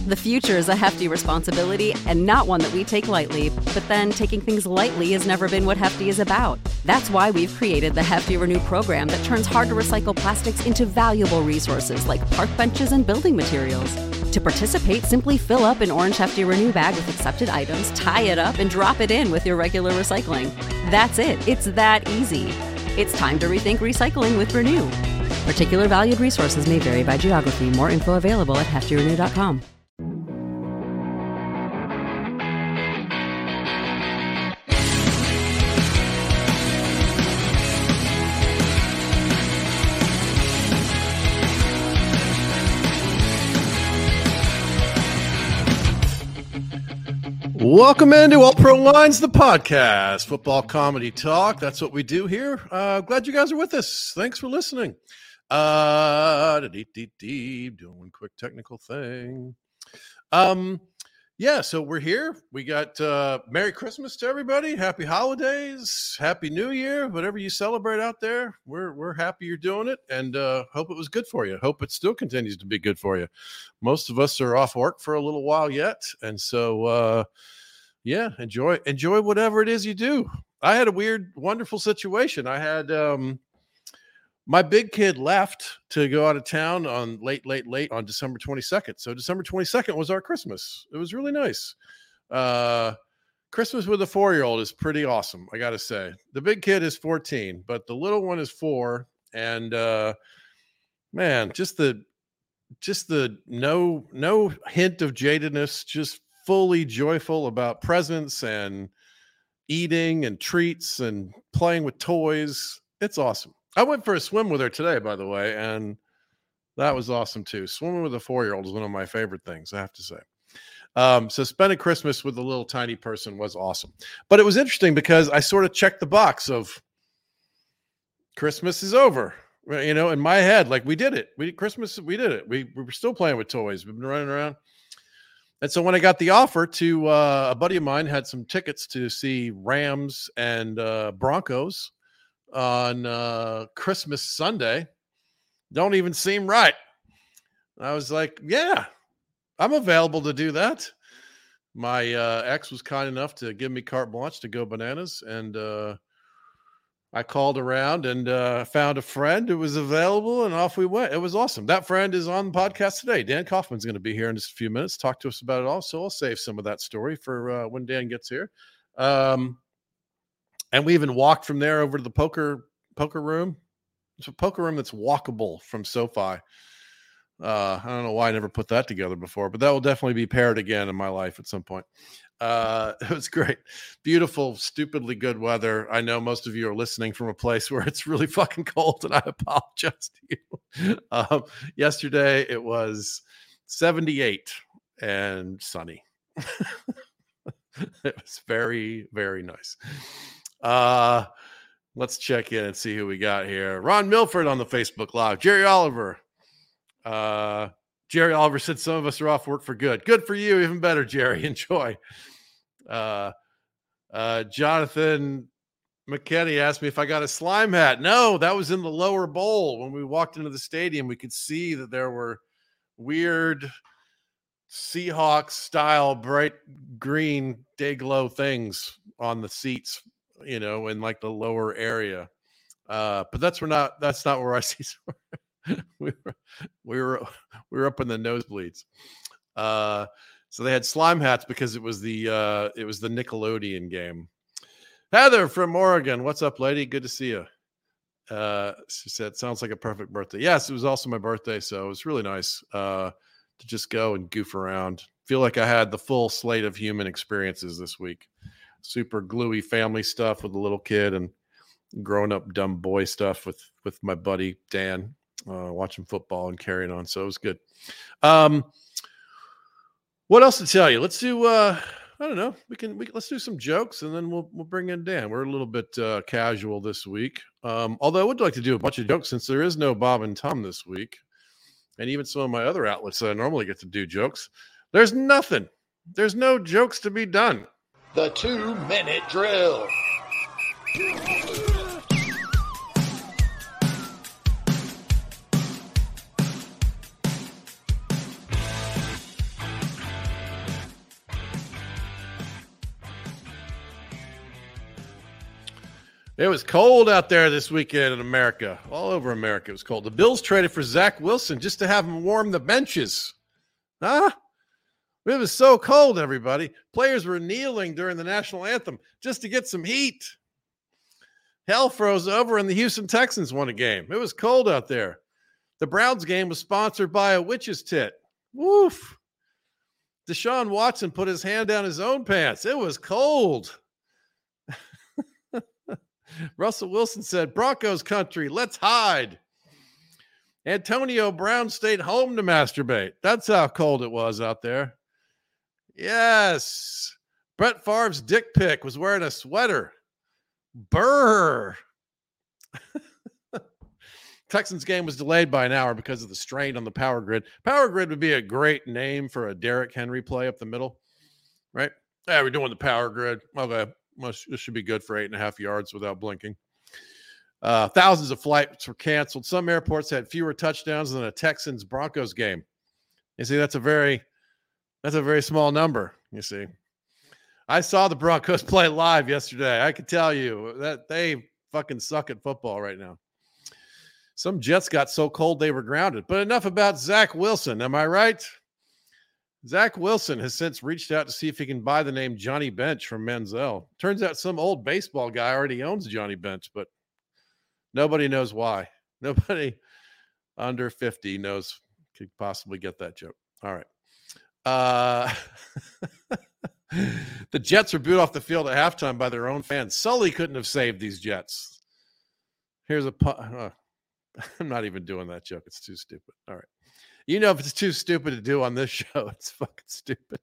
The future is a hefty responsibility and not one that we take lightly, but then taking things lightly has never been what Hefty is about. That's why we've created the Hefty Renew program that turns hard-to-recycle plastics into valuable resources like park benches and building materials. To participate, simply fill up an orange Hefty Renew bag with accepted items, tie it up, and drop it in with your regular recycling. That's it. It's that easy. It's time to rethink recycling with Renew. Particular valued resources may vary by geography. More info available at heftyrenew.com. Welcome into All Pro Lines, the podcast, football comedy talk. That's what we do here. Glad you guys are with us. Thanks for listening. Doing one quick technical thing. So we're here. We got Merry Christmas to everybody. Happy holidays. Happy New Year. Whatever you celebrate out there, we're happy you're doing it, and hope it was good for you. Hope it still continues to be good for you. Most of us are off work for a little while yet, and so enjoy whatever it is you do. I had a weird, wonderful situation. I had my big kid left to go out of town on late on December 22nd. So December 22nd was our Christmas. It was really nice. Christmas with a 4-year-old is pretty awesome, I got to say. The big kid is 14, but the little one is 4. And man, just the no hint of jadedness, just fully joyful about presents and eating and treats and playing with toys. It's awesome. I went for a swim with her today, by the way, and that was awesome too. Swimming with a 4-year-old is one of my favorite things, I have to say. So spending Christmas with a little tiny person was awesome. But it was interesting because I sort of checked the box of Christmas is over. You know, in my head, like we did it. We did it. We were still playing with toys. We've been running around. And so when I got the offer to a buddy of mine had some tickets to see Rams and Broncos on Christmas Sunday, don't even seem right. I was like, yeah, I'm available to do that. My ex was kind enough to give me carte blanche to go bananas, and I called around and found a friend who was available, and off we went. It was awesome. That friend is on the podcast today. Dan Kaufman's going to be here in just a few minutes, talk to us about it all. So I'll save some of that story for when Dan gets here. And we even walked from there over to the poker room. It's a poker room that's walkable from SoFi. I don't know why I never put that together before, but that will definitely be paired again in my life at some point. It was great. Beautiful, stupidly good weather. I know most of you are listening from a place where it's really fucking cold, and I apologize to you. Yesterday it was 78 and sunny. It was very, very nice. Let's check in and see who we got here. Ron Milford on the Facebook Live. Jerry Oliver. Jerry Oliver said some of us are off work for good. Good for you. Even better, Jerry. Enjoy. Jonathan McKinney asked me if I got a slime hat. No, that was in the lower bowl. When we walked into the stadium, we could see that there were weird Seahawks style bright green day-glow things on the seats, you know, in like the lower area. But that's not where I see. we were up in the nosebleeds. So they had slime hats because it was the Nickelodeon game. Heather from Oregon, what's up, lady? Good to see you. She said, sounds like a perfect birthday. Yes, it was also my birthday, so it was really nice to just go and goof around. Feel like I had the full slate of human experiences this week. Super gluey family stuff with a little kid, and grown up dumb boy stuff with my buddy Dan, watching football and carrying on. So it was good. What else to tell you? Let's do I don't know. Let's do some jokes, and then we'll bring in Dan. We're a little bit casual this week. Although I would like to do a bunch of jokes since there is no Bob and Tom this week, and even some of my other outlets that I normally get to do jokes. There's nothing. There's no jokes to be done. The 2-minute drill. It was cold out there this weekend in America. All over America, it was cold. The Bills traded for Zach Wilson just to have him warm the benches. Huh? It was so cold, everybody. Players were kneeling during the national anthem just to get some heat. Hell froze over and the Houston Texans won a game. It was cold out there. The Browns game was sponsored by a witch's tit. Woof. Deshaun Watson put his hand down his own pants. It was cold. Russell Wilson said, Broncos country, let's hide. Antonio Brown stayed home to masturbate. That's how cold it was out there. Yes. Brett Favre's dick pic was wearing a sweater. Brr. Texans game was delayed by an hour because of the strain on the power grid. Power grid would be a great name for a Derrick Henry play up the middle, right? Yeah, we're doing the power grid. Okay. This should be good for 8.5 yards without blinking. Thousands of flights were canceled. Some airports had fewer touchdowns than a Texans-Broncos game. You see, that's a very small number, you see. I saw the Broncos play live yesterday. I can tell you that they fucking suck at football right now. Some Jets got so cold they were grounded. But enough about Zach Wilson. Am I right? Zach Wilson has since reached out to see if he can buy the name Johnny Bench from Manziel. Turns out some old baseball guy already owns Johnny Bench, but nobody knows why. Nobody under 50 knows could possibly get that joke. All right. The Jets were booed off the field at halftime by their own fans. Sully couldn't have saved these Jets. Here's a I'm not even doing that joke. It's too stupid. All right. You know, if it's too stupid to do on this show, it's fucking stupid.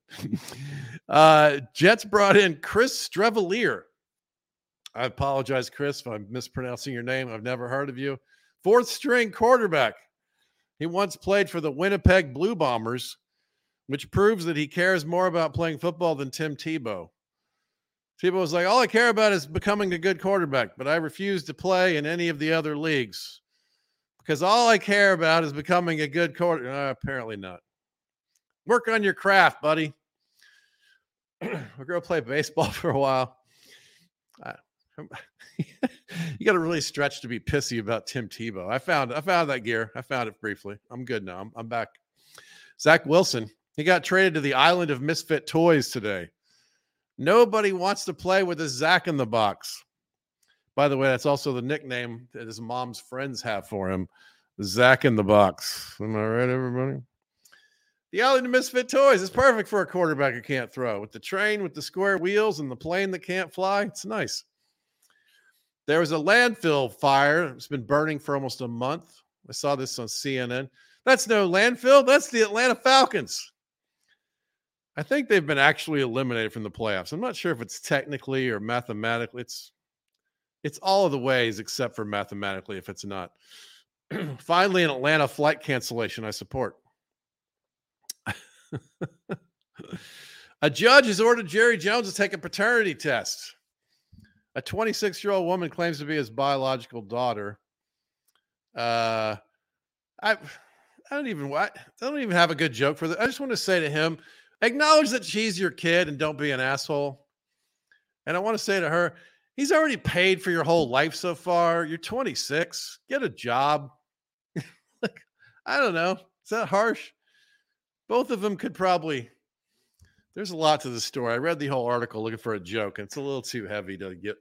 Jets brought in Chris Strevelier. I apologize, Chris, if I'm mispronouncing your name. I've never heard of you. Fourth string quarterback. He once played for the Winnipeg Blue Bombers, which proves that he cares more about playing football than Tim Tebow. Tebow was like, all I care about is becoming a good quarterback, but I refuse to play in any of the other leagues. Because all I care about is becoming a good quarterback. Apparently not. Work on your craft, buddy. We're going to play baseball for a while. You got to really stretch to be pissy about Tim Tebow. I found that gear. I found it briefly. I'm good now. I'm back. Zach Wilson. He got traded to the island of misfit toys today. Nobody wants to play with a Zach in the box. By the way, that's also the nickname that his mom's friends have for him, Zach in the box. Am I right, everybody? The Island of Misfit Toys is perfect for a quarterback who can't throw. With the train with the square wheels and the plane that can't fly, it's nice. There was a landfill fire. It's been burning for almost a month. I saw this on CNN. That's no landfill. That's the Atlanta Falcons. I think they've been actually eliminated from the playoffs. I'm not sure if it's technically or mathematically. It's all of the ways except for mathematically if it's not. Finally, an Atlanta flight cancellation I support. A judge has ordered Jerry Jones to take a paternity test. A 26-year-old woman claims to be his biological daughter. I don't even have a good joke for that. I just want to say to him, acknowledge that she's your kid and don't be an asshole. And I want to say to her, he's already paid for your whole life so far. You're 26. Get a job. Like, I don't know. Is that harsh? Both of them could probably. There's a lot to the story. I read the whole article looking for a joke, and it's a little too heavy to get,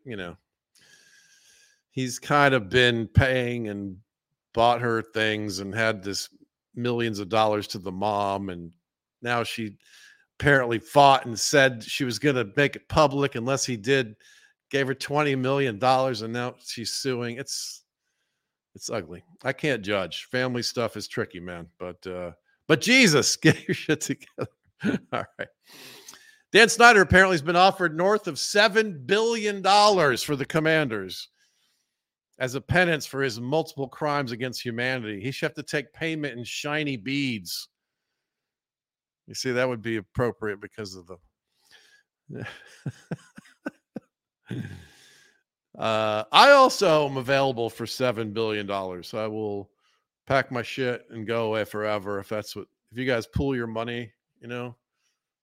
He's kind of been paying and bought her things and had this millions of dollars to the mom. And now she apparently fought and said she was going to make it public unless he did. Gave her $20 million, and now she's suing. It's ugly. I can't judge. Family stuff is tricky, man. But Jesus, get your shit together. All right. Dan Snyder apparently has been offered north of $7 billion for the Commanders as a penance for his multiple crimes against humanity. He should have to take payment in shiny beads. You see, that would be appropriate because of the... I also am available for $7 billion. So I will pack my shit and go away forever. If you guys pool your money,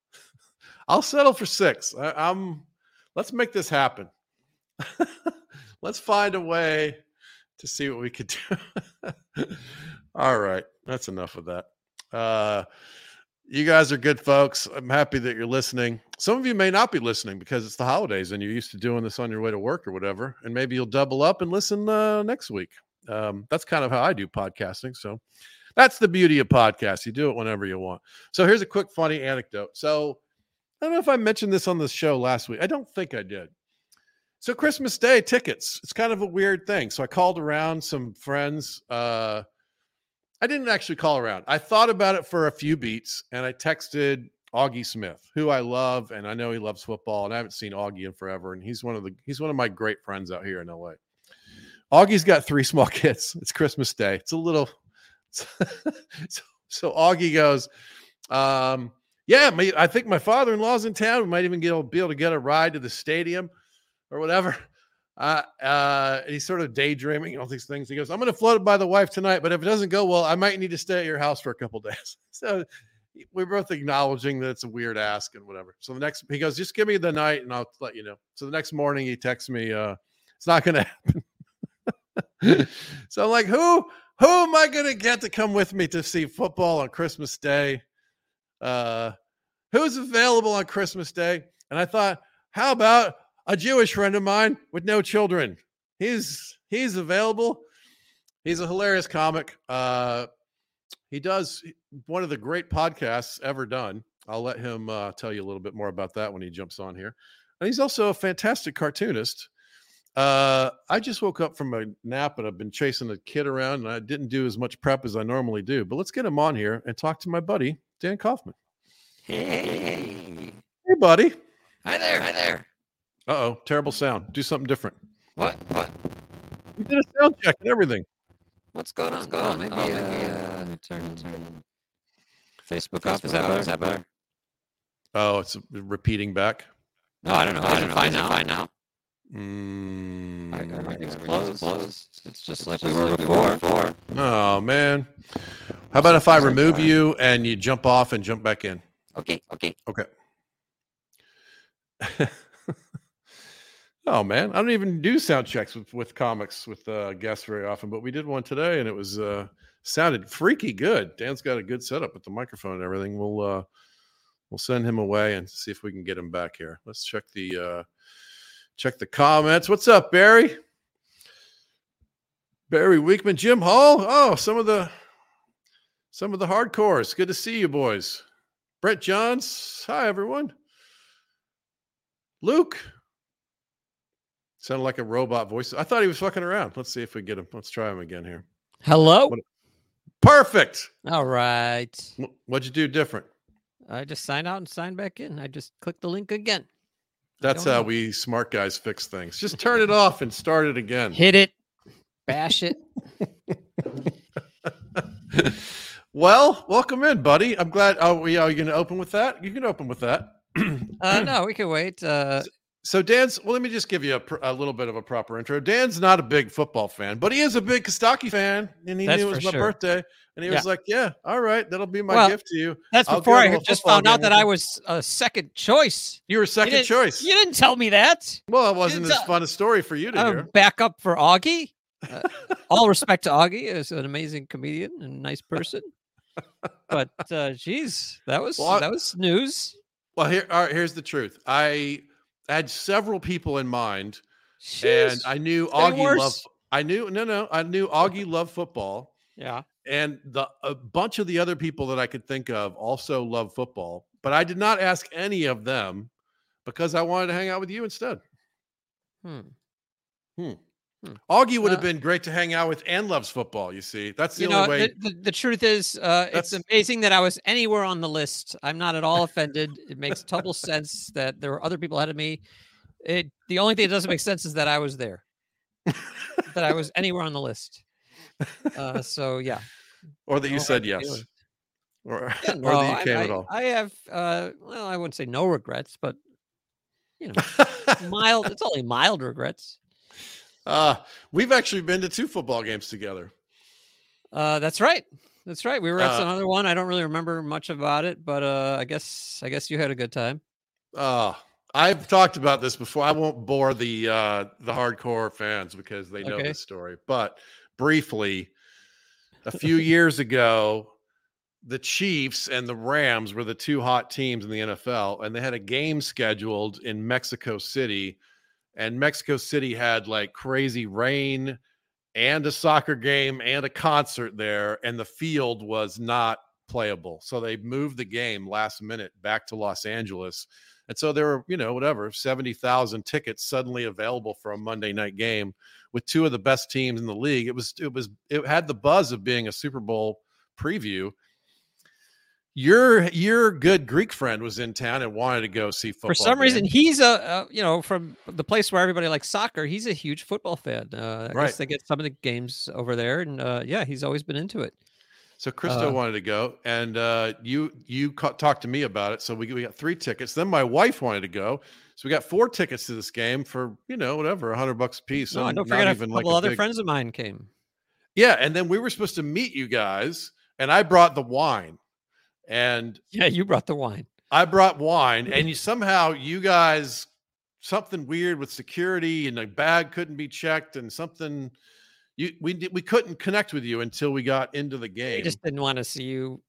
I'll settle for $6 billion. Let's make this happen. Let's find a way to see what we could do. All right. That's enough of that. You guys are good folks. I'm happy that you're listening. Some of you may not be listening because it's the holidays and you're used to doing this on your way to work or whatever. And maybe you'll double up and listen next week. That's kind of how I do podcasting. So that's the beauty of podcasts. You do it whenever you want. So here's a quick funny anecdote. So I don't know if I mentioned this on the show last week. I don't think I did. So Christmas Day tickets, it's kind of a weird thing. So I called around some friends. I didn't actually call around. I thought about it for a few beats, and I texted Augie Smith, who I love, and I know he loves football, and I haven't seen Augie in forever, and he's one of my great friends out here in LA. Augie's got 3 small kids. It's Christmas Day. It's a little so Augie goes, yeah, I think my father-in-law's in town. We might even be able to get a ride to the stadium or whatever. And he's sort of daydreaming all these things. He goes, I'm going to float it by the wife tonight, but if it doesn't go well, I might need to stay at your house for a couple days. So we're both acknowledging that it's a weird ask and whatever. So he goes, just give me the night and I'll let you know. So the next morning he texts me, it's not going to happen. So I'm like, who am I going to get to come with me to see football on Christmas Day? Who's available on Christmas Day? And I thought, how about a Jewish friend of mine with no children? He's available. He's a hilarious comic. He does one of the great podcasts ever done. I'll let him tell you a little bit more about that when he jumps on here. And he's also a fantastic cartoonist. I just woke up from a nap and I've been chasing a kid around and I didn't do as much prep as I normally do. But let's get him on here and talk to my buddy, Dan Kaufman. Hey, buddy. Hi there. Uh-oh, terrible sound. Do something different. What? We did a sound check and everything. What's going on? Maybe turn Facebook off. Is that better? Oh, it's repeating back. No, I don't know. Is it fine now? Everything's closed. It's just like we were before. Oh, man. How about if I remove you and you jump off and jump back in? Okay. Oh, man. I don't even do sound checks with comics with guests very often, but we did one today and it was sounded freaky good. Dan's got a good setup with the microphone and everything. We'll send him away and see if we can get him back here. Let's check the comments. What's up, Barry? Barry Weekman, Jim Hall. Oh, some of the hardcores. Good to see you, boys. Brett Johns. Hi, everyone. Luke. Sounded like a robot voice. I thought he was fucking around. Let's see if we get him. Let's try him again here. Hello. Perfect. All right. What'd you do different? I just signed out and signed back in. I just clicked the link again. That's how we smart guys fix things. Just turn it off and start it again. Hit it. Bash it. Well, welcome in, buddy. I'm glad. Are you going to open with that? You can open with that. No, we can wait. So Dan's, well, let me just give you a little bit of a proper intro. Dan's not a big football fan, but he is a big Kostaki fan, and he knew it was my birthday, and he was like, yeah, all right, that'll be my gift to you. That's before I just found out that I was a second choice. You were second choice. You didn't tell me that. Well, it wasn't as fun a story for you to hear. Back up for Augie. All respect to Augie, is an amazing comedian and a nice person. But geez, that was news. Well, here's the truth. I had several people in mind, and I knew Augie loved. I knew Augie loved football. Yeah, and a bunch of the other people that I could think of also love football, but I did not ask any of them because I wanted to hang out with you instead. Augie would have been great to hang out with and loves football. You see, that's the only way. The truth is, it's amazing that I was anywhere on the list. I'm not at all offended. It makes total sense that there were other people ahead of me. The only thing that doesn't make sense is that I was there, that I was anywhere on the list. So yeah, or that you said yes, or that you came at all. I have, well, I wouldn't say no regrets, but mild. It's only mild regrets. We've actually been to 2 football games together. That's right. We were at another one. I don't really remember much about it, but I guess you had a good time. I've talked about this before. I won't bore the hardcore fans because they know this story. But briefly, a few years ago, the Chiefs and the Rams were the two hot teams in the NFL, and they had a game scheduled in Mexico City. And Mexico City had like crazy rain and a soccer game and a concert there, and the field was not playable. So they moved the game last minute back to Los Angeles. And so there were, 70,000 tickets suddenly available for a Monday night game with two of the best teams in the league. It had the buzz of being a Super Bowl preview. Your good Greek friend was in town and wanted to go see football. For some reason, he's from the place where everybody likes soccer. He's a huge football fan. I guess they get some of the games over there, and he's always been into it. So Christo wanted to go, and you talked to me about it. So we got 3 tickets. Then my wife wanted to go, so we got 4 tickets to this game for whatever, $100 a piece. No, don't forget a couple other friends of mine came. Yeah, and then we were supposed to meet you guys, and I brought the wine. And yeah, you brought the wine. I brought wine, and you guys, something weird with security, and the bag couldn't be checked, and something. We couldn't connect with you until we got into the game. I just didn't want to see you.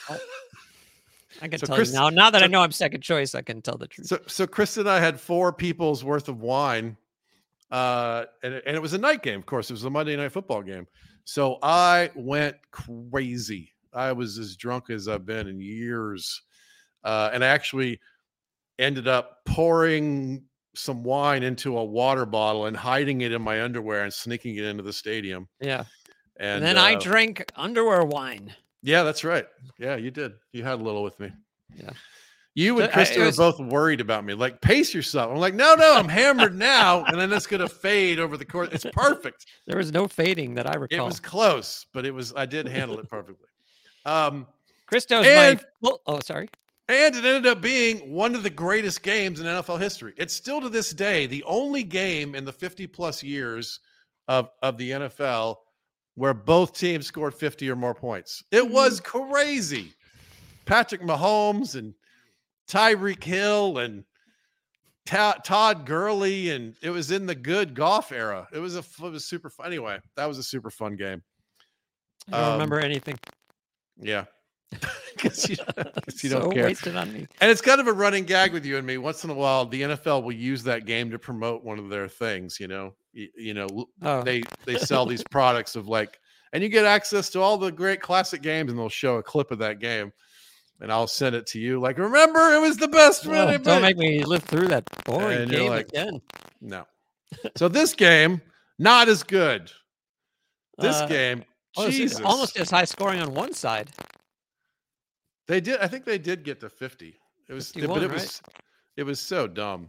I can tell you now. Now that I know I'm second choice, I can tell the truth. So Chris and I had 4 people's worth of wine, and it was a night game. Of course, it was a Monday Night Football game. So I went crazy. I was as drunk as I've been in years, and I actually ended up pouring some wine into a water bottle and hiding it in my underwear and sneaking it into the stadium. Yeah. And then I drank underwear wine. Yeah, that's right. Yeah, you did. You had a little with me. Yeah. You and Krista were both worried about me. Like, pace yourself. I'm like, no, I'm hammered now. And then it's going to fade over the course. It's perfect. There was no fading that I recall. It was close, but I did handle it perfectly. Christo's sorry. And it ended up being one of the greatest games in NFL history. It's still to this day the only game in the 50-plus years of the NFL where both teams scored 50 or more points. It was crazy. Patrick Mahomes and Tyreek Hill and Todd Gurley, and it was in the good golf era. It was super fun. Anyway, that was a super fun game. I don't remember anything. Yeah. Because you don't care. Wasted on me. And it's kind of a running gag with you and me. Once in a while, the NFL will use that game to promote one of their things. They sell these products of and you get access to all the great classic games, and they'll show a clip of that game, and I'll send it to you. Like, remember, it was the best. Don't make me live through that boring game again. No. So this game, not as good. This game, Jesus, almost as high scoring on one side. They did. I think they did get to 50. It was, 51, but it was so dumb.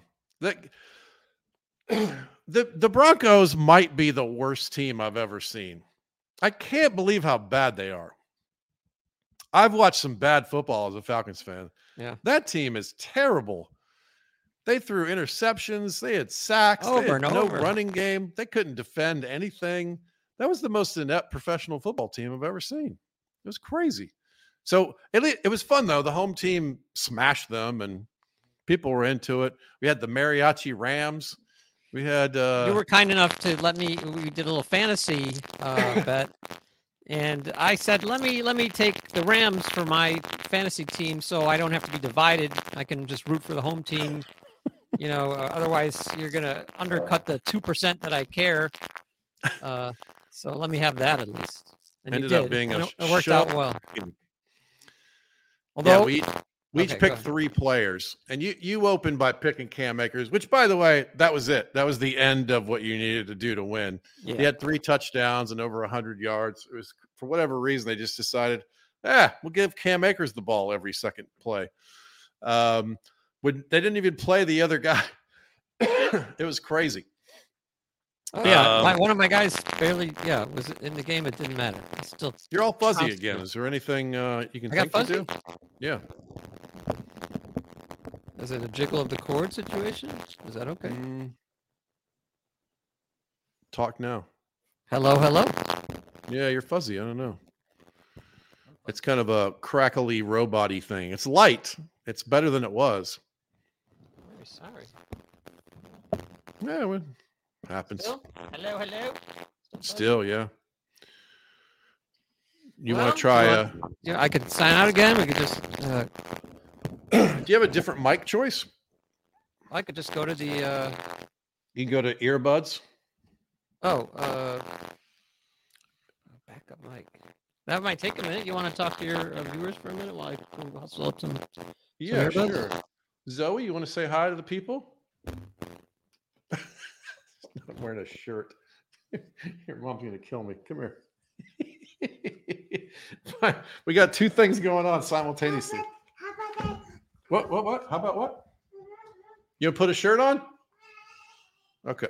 The Broncos might be the worst team I've ever seen. I can't believe how bad they are. I've watched some bad football as a Falcons fan. Yeah, that team is terrible. They threw interceptions. They had sacks. Over and no over. Running game. They couldn't defend anything. That was the most inept professional football team I've ever seen. It was crazy. So it was fun, though. The home team smashed them, and people were into it. We had the Mariachi Rams. We had you were kind enough to let me. We did a little fantasy bet, and I said, let me take the Rams for my fantasy team, so I don't have to be divided. I can just root for the home team. Otherwise you're gonna undercut the 2% that I care. So let me have that at least. And ended up being it worked out well. Although we each picked 3 players, and you opened by picking Cam Akers, which, by the way, that was it. That was the end of what you needed to do to win. Yeah. He had 3 touchdowns and over 100 yards. It was, for whatever reason, they just decided, we'll give Cam Akers the ball every second play. When they didn't even play the other guy, it was crazy. One of my guys barely, was in the game. It didn't matter. Still, you're all fuzzy again. Is there anything you can think to do? Yeah. Is it a jiggle of the cord situation? Is that okay? Talk now. Hello. Yeah, you're fuzzy. I don't know. It's kind of a crackly robot-y thing. It's light. It's better than it was. Sorry. Yeah, what happens? Hello. Still, yeah. You Well, want to try? Yeah, I could sign out again. We could just. Do you have a different mic choice? I could just go to the. You can go to earbuds. Backup mic. That might take a minute. You want to talk to your viewers for a minute while I go hustle up some. Yeah, earbuds? sure. Zoe, you want to say hi to the people? I'm wearing a shirt. Your mom's gonna kill me. Come here. We got two things going on simultaneously. What? How about what? You gonna put a shirt on? Okay.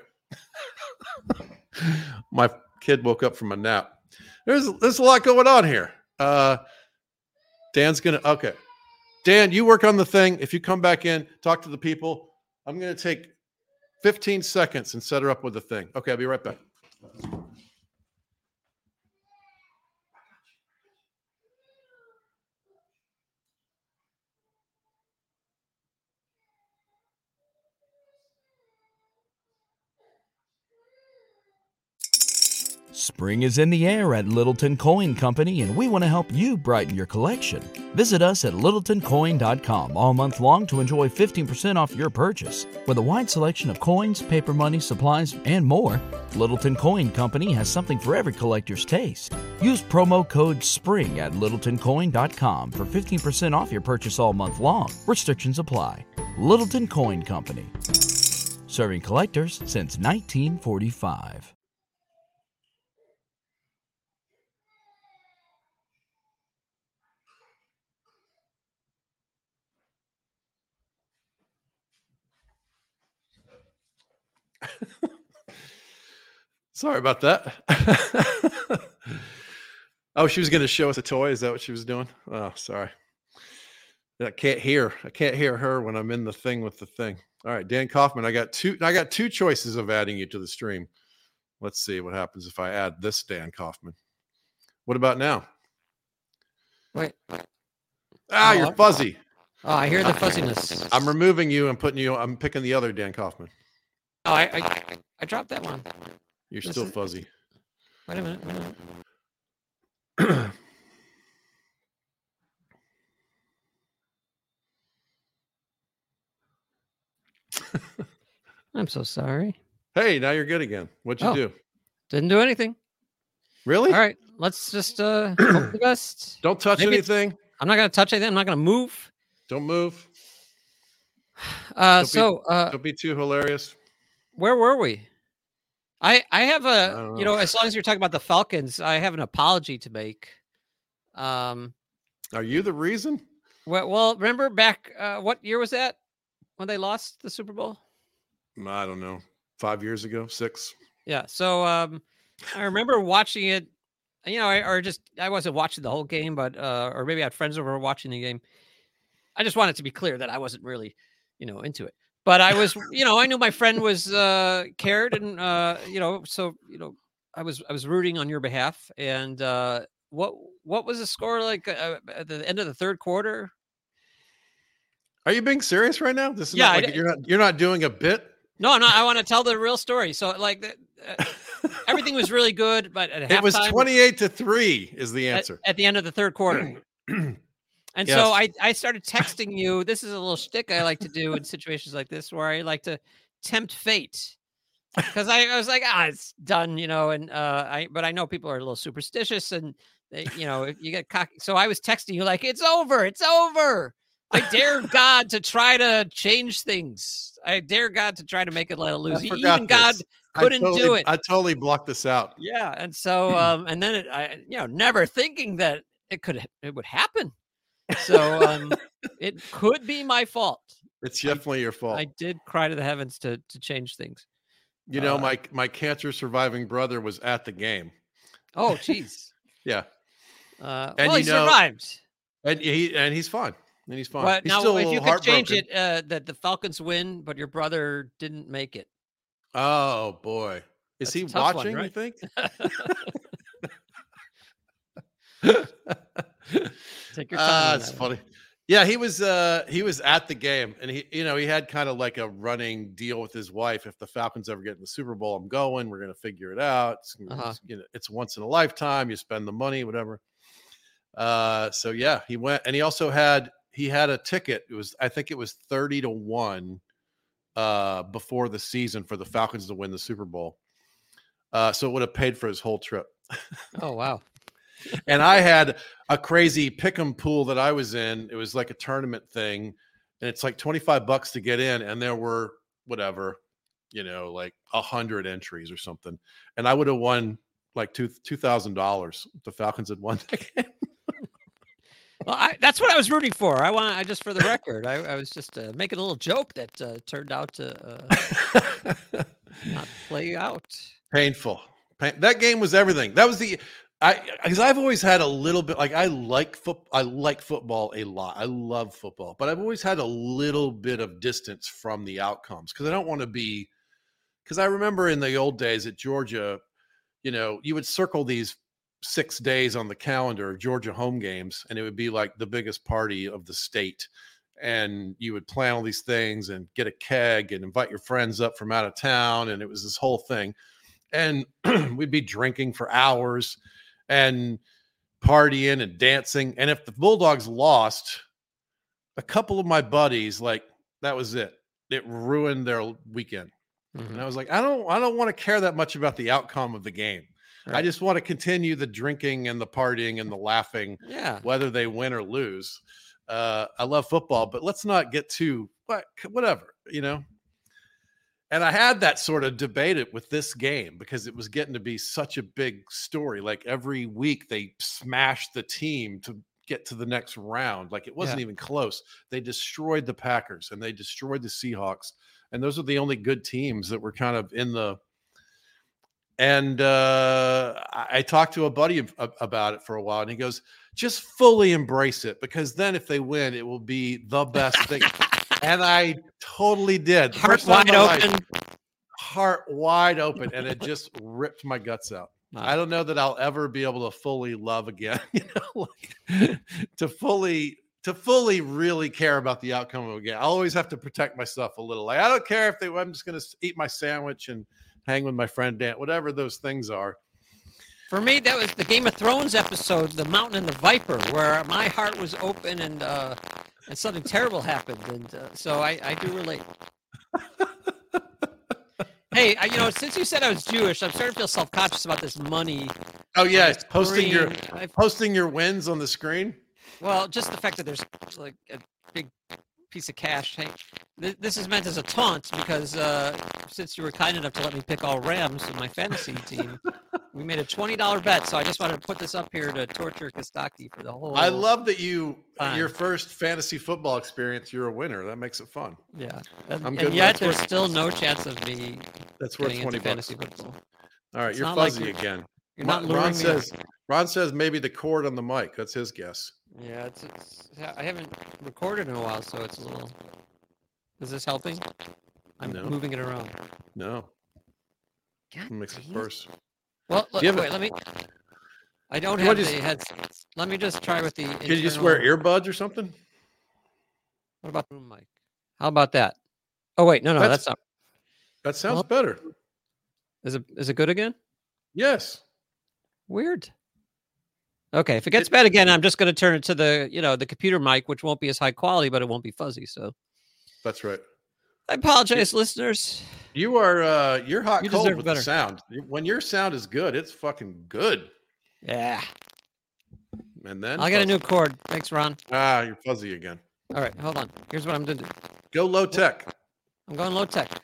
My kid woke up from a nap. There's a lot going on here. Dan's gonna okay. Dan, you work on the thing. If you come back in, talk to the people. I'm gonna take 15 seconds and set her up with the thing. Okay, I'll be right back. Spring is in the air at Littleton Coin Company, and we want to help you brighten your collection. Visit us at littletoncoin.com all month long to enjoy 15% off your purchase. With a wide selection of coins, paper money, supplies, and more, Littleton Coin Company has something for every collector's taste. Use promo code SPRING at littletoncoin.com for 15% off your purchase all month long. Restrictions apply. Littleton Coin Company. Serving collectors since 1945. Sorry about that. Oh, she was going to show us a toy. Is that what she was doing? Oh, sorry. I can't hear her when I'm in the thing with the thing. All right, Dan Kaufman. I got two choices of adding you to the stream. Let's see what happens if I add this Dan Kaufman. What about now? Wait. You're fuzzy. Oh, I hear the fuzziness. I'm removing you and I'm picking the other Dan Kaufman. Oh, I dropped that one. You're still fuzzy. Wait a minute. I'm so sorry. Hey, now you're good again. What'd you do? Didn't do anything. Really? All right. Let's just hope the best. Don't touch anything. I'm not going to touch anything. I'm not going to move. Don't move. Don't be too hilarious. Where were we? I have as long as you're talking about the Falcons, I have an apology to make. Are you the reason? Well, remember back, what year was that when they lost the Super Bowl? I don't know. 5 years ago, 6. Yeah. So I remember watching it, I wasn't watching the whole game, but or maybe I had friends over watching the game. I just wanted to be clear that I wasn't really, into it. But I was, I knew my friend was cared, and so I was rooting on your behalf. And what was the score like at the end of the third quarter? Are you being serious right now? This is you're not doing a bit. No, I want to tell the real story. So everything was really good, but at halftime, it was 28-3 is the answer at the end of the third quarter. And yes. So I started texting you. This is a little shtick I like to do in situations like this, where I like to tempt fate, because I was like, it's done, but I know people are a little superstitious, and they, if you get cocky. So I was texting you like, it's over. I dare God to try to change things. I dare God to try to make it let it lose. Even God couldn't do it. I totally blocked this out. Yeah, and so and then never thinking that it would happen. So it could be my fault. It's definitely your fault. I did cry to the heavens to change things. My cancer surviving brother was at the game. Oh, geez. Yeah. And he survived. And he's fine. And he's fine. But he's now, still if you could heartbroken. change it, that the Falcons win, but your brother didn't make it. Oh boy, is he watching? One, right? You think? Take your time. That's funny. Yeah, he was at the game, and he had kind of like a running deal with his wife. If the Falcons ever get in the Super Bowl, I'm going. We're going to figure it out. It's once in a lifetime. You spend the money, whatever. So yeah, he went, and he also had a ticket. I think it was 30-1 before the season for the Falcons to win the Super Bowl. So it would have paid for his whole trip. Oh wow. And I had a crazy pick'em pool that I was in. It was like a tournament thing, and it's like $25 to get in. And there were whatever, like 100 entries or something. And I would have won like $2,000. The Falcons had won that game. Well, that's what I was rooting for. I just for the record, I was just making a little joke that turned out to not play out. Painful. That game was everything. That was because I've always had a little bit, like, I like football a lot. I love football, but I've always had a little bit of distance from the outcomes because I don't want to be. Because I remember in the old days at Georgia, you would circle these 6 days on the calendar of Georgia home games, and it would be like the biggest party of the state. And you would plan all these things and get a keg and invite your friends up from out of town, and it was this whole thing. And we'd be drinking for hours and partying and dancing. And if the Bulldogs lost, a couple of my buddies, like, that was it. It ruined their weekend. Mm-hmm. And I was like, I don't want to care that much about the outcome of the game. Right. I just want to continue the drinking and the partying and the laughing, whether they win or lose. I love football, but let's not get too whatever, And I had that sort of debate with this game because it was getting to be such a big story. Like every week they smashed the team to get to the next round. Like it wasn't even close. They destroyed the Packers and they destroyed the Seahawks. And those are the only good teams that were kind of in the. And I talked to a buddy about it for a while, and he goes, just fully embrace it, because then if they win, it will be the best thing. And I totally did. Heart wide open. And it just ripped my guts out. Wow. I don't know that I'll ever be able to fully love again, to fully really care about the outcome of a game. I'll always have to protect myself a little. Like, I don't care if I'm just going to eat my sandwich and hang with my friend Dan, whatever those things are. For me, that was the Game of Thrones episode, The Mountain and the Viper, where my heart was open and something terrible happened. And so I do relate. Hey, since you said I was Jewish, I'm starting to feel self-conscious about this money. Oh yeah, posting your wins on the screen. Well, just the fact that there's like a big piece of cash. Hey, this is meant as a taunt because since you were kind enough to let me pick all Rams in my fantasy team, we made a $20 bet. So I just wanted to put this up here to torture Kostaki for the whole. I love that your first fantasy football experience, you're a winner. That makes it fun. Yeah, and yet there's still no chance of me. That's worth $20. Fantasy football. All right, you're fuzzy again. You're not luring me. Ron says maybe the cord on the mic. That's his guess. Yeah, I haven't recorded in a while, so it's a little. Is this helping? I'm moving it around. No. God, makes it worse. Well, wait. Let me. I don't have the headsets. Let me just try with the. Can you just wear earbuds or something? What about the mic? How about that? Oh wait, no, that's not. That sounds better. Is it good again? Yes. Weird. Okay, if it gets bad again, I'm just going to turn it to the computer mic, which won't be as high quality, but it won't be fuzzy. So that's right. I apologize, listeners. You are you're hot cold with the sound. When your sound is good, it's fucking good. Yeah. And then I'll get a new cord. Thanks, Ron. You're fuzzy again. All right, hold on. Here's what I'm doing. Go low tech. I'm going low tech.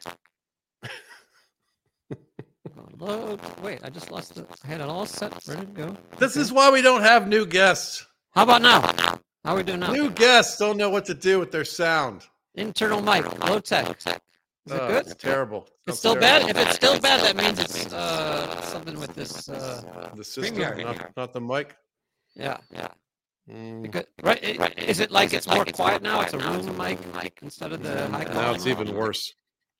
Wait, I just lost it. I had it all set, ready to go. This is why we don't have new guests. How about now? How are we doing now? New guests don't know what to do with their sound. Internal mic, low tech. Is it good? It's terrible. It's still bad? If it's still bad, that means it's something with this the system, not the mic? Yeah. Because, right? Is it like it's more quiet now? It's a room mic instead of the high quality? Now it's even worse.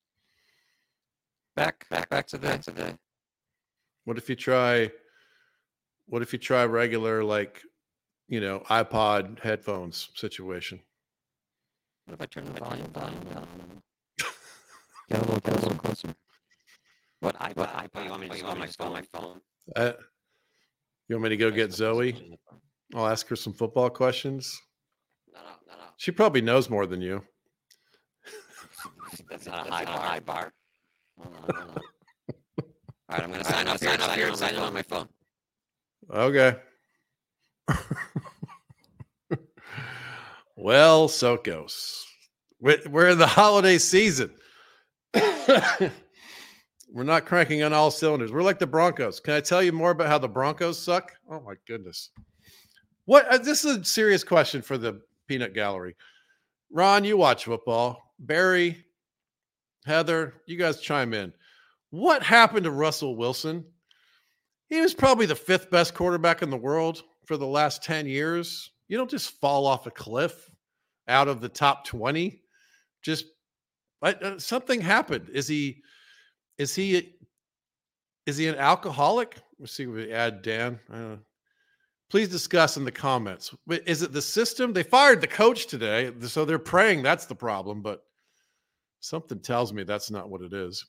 Back to the. What if you try regular, like, iPod headphones situation? What if I turn the volume down? Get a little closer. What iPod? You want me to just go on my phone? You want me to go get Zoe? I'll ask her some football questions. No. She probably knows more than you. That's not a high bar. Hold on. All right, I'm going to sign up here and sign in on my phone. Okay. Well, so it goes. We're in the holiday season. We're not cranking on all cylinders. We're like the Broncos. Can I tell you more about how the Broncos suck? Oh, my goodness. This is a serious question for the peanut gallery. Ron, you watch football. Barry, Heather, you guys chime in. What happened to Russell Wilson? He was probably the 5th best quarterback in the world for the last 10 years. You don't just fall off a cliff out of the top 20. Just something happened. Is he an alcoholic? Let's see if we add Dan. Please discuss in the comments. Is it the system? They fired the coach today, so they're praying that's the problem, but something tells me that's not what it is.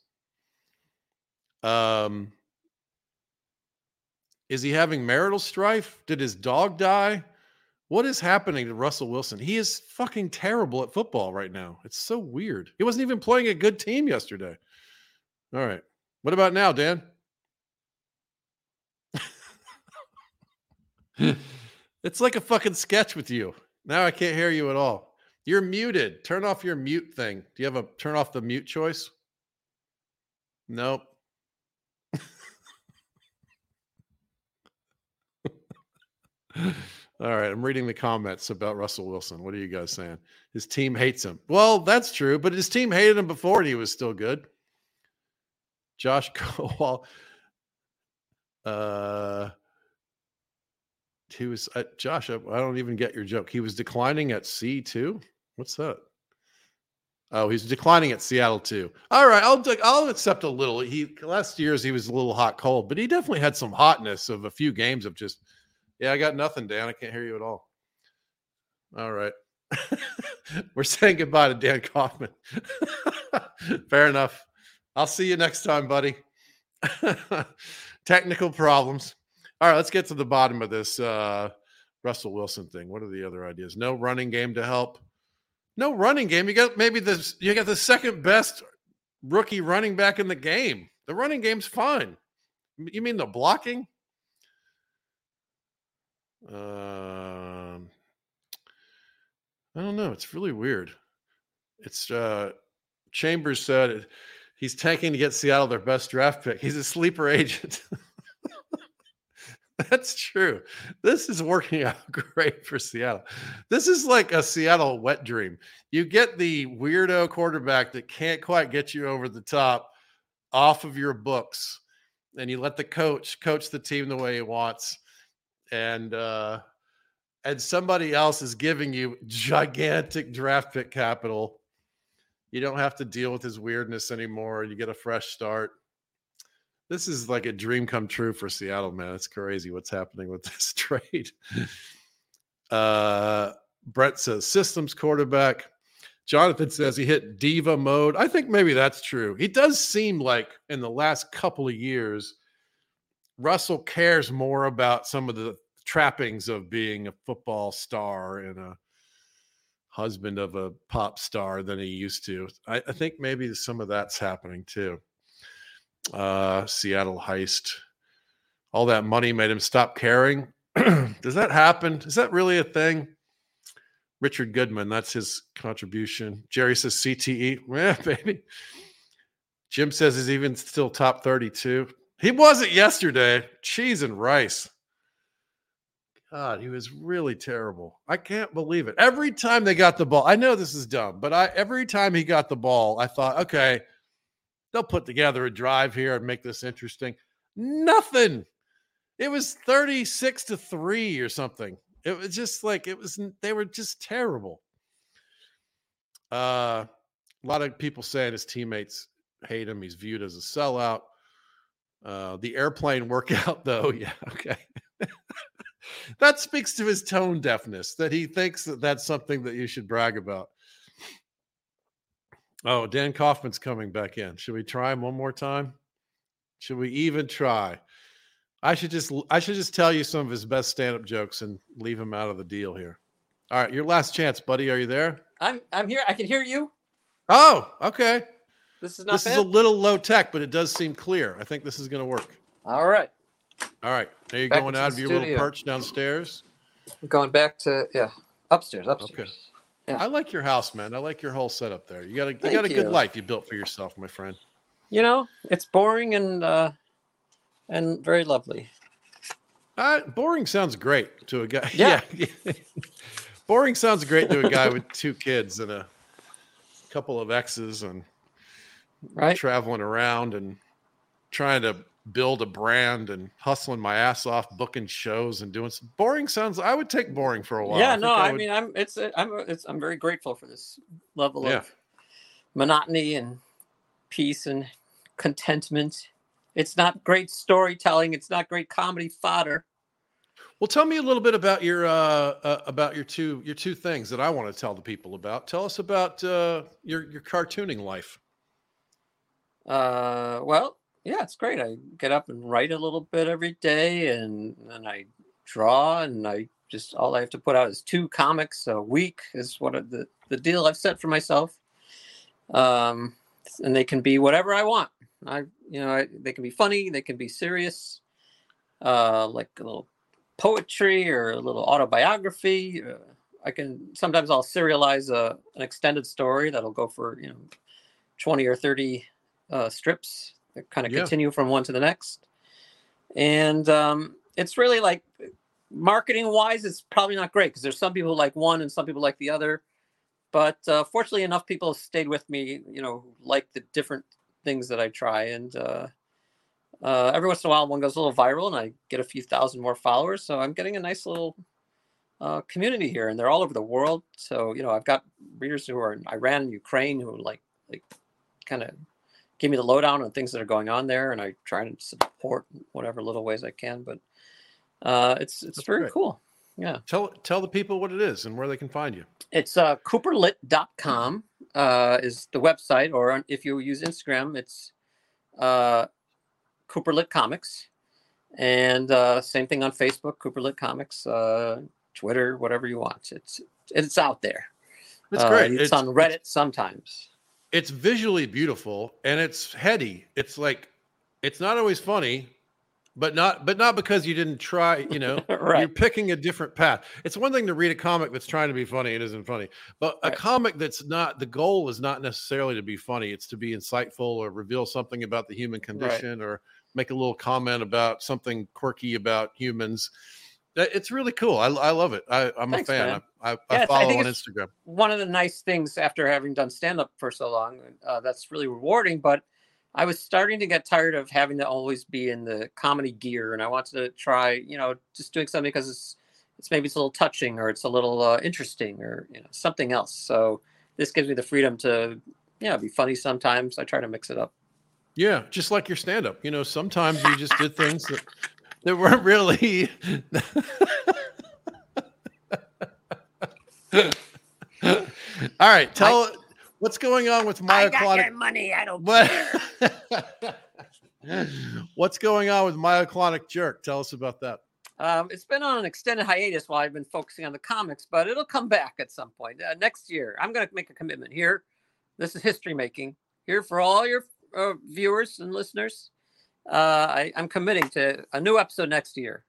Is he having marital strife? Did his dog die? What is happening to Russell Wilson? He is fucking terrible at football right now. It's so weird. He wasn't even playing a good team yesterday. All right. What about now, Dan? It's like a fucking sketch with you. Now I can't hear you at all. You're muted. Turn off your mute thing. Do you have turn off the mute choice? Nope. All right, I'm reading the comments about Russell Wilson. What are you guys saying? His team hates him. Well, that's true, but his team hated him before and he was still good. Josh Kowal. He was Josh. I don't even get your joke. He was declining at C2. What's that? Oh, he's declining at Seattle too. All right, I'll accept a little. Last year's he was a little hot cold, but he definitely had some hotness of a few games of just. Yeah, I got nothing, Dan. I can't hear you at all. All right. We're saying goodbye to Dan Kaufman. Fair enough. I'll see you next time, buddy. Technical problems. All right, let's get to the bottom of this Russell Wilson thing. What are the other ideas? No running game to help. No running game. You got the second best rookie running back in the game. The running game's fine. You mean the blocking? I don't know. It's really weird. It's Chambers said he's tanking to get Seattle their best draft pick. He's a sleeper agent. That's true. This is working out great for Seattle. This is like a Seattle wet dream. You get the weirdo quarterback that can't quite get you over the top off of your books, and you let the coach the team the way he wants. And somebody else is giving you gigantic draft pick capital. You don't have to deal with his weirdness anymore. You get a fresh start. This is like a dream come true for Seattle, man. It's crazy what's happening with this trade. Brett says systems quarterback. Jonathan says he hit diva mode. I think maybe that's true. He does seem like in the last couple of years, Russell cares more about some of the trappings of being a football star and a husband of a pop star than he used to. I think maybe some of that's happening too. Seattle heist. All that money made him stop caring. Does that happen? Is that really a thing? Richard Goodman, that's his contribution. Jerry says CTE. Yeah, baby. Jim says he's even still top 32. He wasn't yesterday. Cheese and rice. God, he was really terrible. I can't believe it. Every time they got the ball, I know this is dumb, but every time he got the ball, I thought, okay, they'll put together a drive here and make this interesting. Nothing. It was 36-3 or something. It was just like they were just terrible. A lot of people saying his teammates hate him. He's viewed as a sellout. The airplane workout, though, yeah, okay. That speaks to his tone deafness, that he thinks that that's something that you should brag about. Oh, Dan Kaufman's coming back in. Should we try him one more time? Should we even try? I should just tell you some of his best stand-up jokes and leave him out of the deal here. All right, your last chance, buddy. Are you there? I'm here. I can hear you. Oh, okay. This is not This bad. is a little low tech, but it does seem clear. I think this is going to work. All right. All right. Are you Back going into out the of your little studio. perch downstairs? I'm going back to upstairs. Okay. Yeah. I like your house, man. I like your whole setup there. You got a Thank good you. life you built for yourself, my friend. You know, it's boring and very lovely. Boring sounds great to a guy. Yeah. Boring sounds great to a guy with 2 kids and a couple of exes and Right. traveling around and trying to build a brand and hustling my ass off, booking shows and doing some boring sounds. I would take boring for a while. Yeah, think no, I I would- mean, I'm very grateful for this level Yeah. of monotony and peace and contentment. It's not great storytelling. It's not great comedy fodder. Well, tell me a little bit about your two things that I want to tell the people about. Tell us about your cartooning life. Well, yeah, it's great. I get up and write a little bit every day, and then I draw, and all I have to put out is 2 comics a week is what the deal I've set for myself. And they can be whatever I want. They can be funny, they can be serious, like a little poetry or a little autobiography. Sometimes I'll serialize an extended story that'll go for 20 or 30 strips that kind of continue from one to the next. And it's really like, marketing wise, it's probably not great because there's some people like one and some people like the other. But fortunately enough, people have stayed with me, who like the different things that I try. And every once in a while, one goes a little viral and I get a few thousand more followers. So I'm getting a nice little community here, and they're all over the world. So, I've got readers who are in Iran and Ukraine who like kind of give me the lowdown on things that are going on there. And I try to support whatever little ways I can. But it's very great. cool. Yeah. Tell the people what it is and where they can find you. It's cooperlit.com is the website, or if you use Instagram, it's Cooperlit Comics, and same thing on Facebook, Cooperlit Comics, Twitter, whatever you want. It's out there. It's great. It's on Reddit sometimes. It's visually beautiful and it's heady. It's like, it's not always funny, but not because you didn't try, Right. You're picking a different path. It's one thing to read a comic that's trying to be funny and isn't funny, but a Right. comic that's not, the goal is not necessarily to be funny. It's to be insightful or reveal something about the human condition or make a little comment about something quirky about humans. It's really cool. I love it. I'm Thanks, a fan. man. I I follow think on it's Instagram. one of the nice things after having done stand-up for so long, that's really rewarding, but I was starting to get tired of having to always be in the comedy gear, and I wanted to try, just doing something because it's maybe it's a little touching or it's a little interesting or something else. So this gives me the freedom to be funny sometimes. I try to mix it up. Yeah, just like your stand-up. Sometimes you just did things that weren't really. All right, tell what's going on with myoclonic. I got your money. I don't What- care. What's going on with myoclonic jerk? Tell us about that. It's been on an extended hiatus while I've been focusing on the comics, but it'll come back at some point next year. I'm going to make a commitment here. This is history making here for all your viewers and listeners. I'm committing to a new episode next year.